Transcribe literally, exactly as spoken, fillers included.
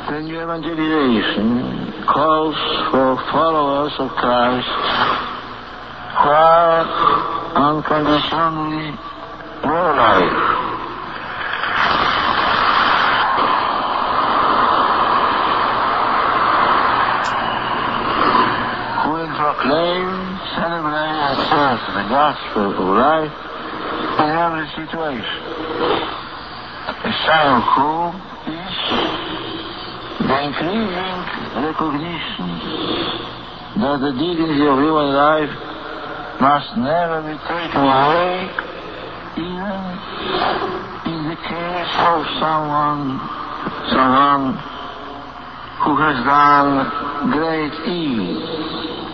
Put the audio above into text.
The new evangelization calls for followers of Christ who are unconditionally pro-life. Who will proclaim, celebrate, and serve the gospel of life in every situation. A sign of hope is the increasing recognition that the dignity of human life must never be taken away, even in the case of someone, someone who has done great evil.